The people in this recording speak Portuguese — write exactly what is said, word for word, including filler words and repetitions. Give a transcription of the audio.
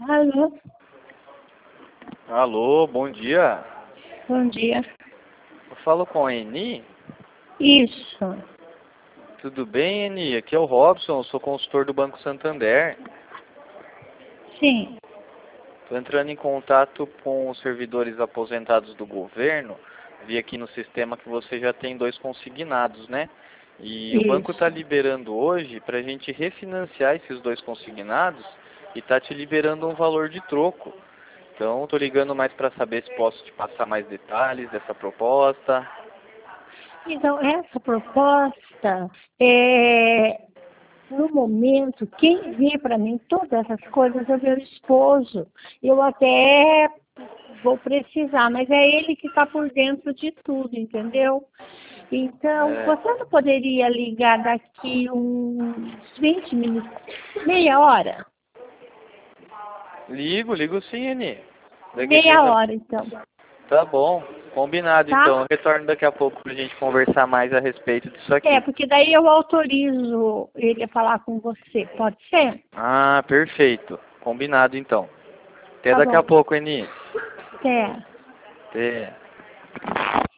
Alô? Alô, bom dia. Bom dia. Eu falo com a Eni. Isso. Tudo bem, Eni? Aqui é o Robson, sou consultor do Banco Santander. Sim. Estou entrando em contato com os servidores aposentados do governo. Vi aqui no sistema que você já tem dois consignados, né? E o banco Isso. está liberando hoje para a gente refinanciar esses dois consignados e está te liberando um valor de troco. Então, estou ligando mais para saber se posso te passar mais detalhes dessa proposta. Então, essa proposta, é, no momento, quem vê para mim todas essas coisas é o meu esposo. Eu até vou precisar, mas é ele que está por dentro de tudo, entendeu? Então, É, você não poderia ligar daqui uns vinte minutos, meia hora? ligo, ligo sim, Eni. Daqui Meia trinta... hora, então, Tá bom, combinado então. tá? Eu retorno daqui a pouco pra gente conversar mais a respeito disso É, aqui. porque daí eu autorizo ele a falar com você, pode ser? Ah, perfeito. Combinado então. Até Tá daqui a bom. pouco, Eni. Até. Até.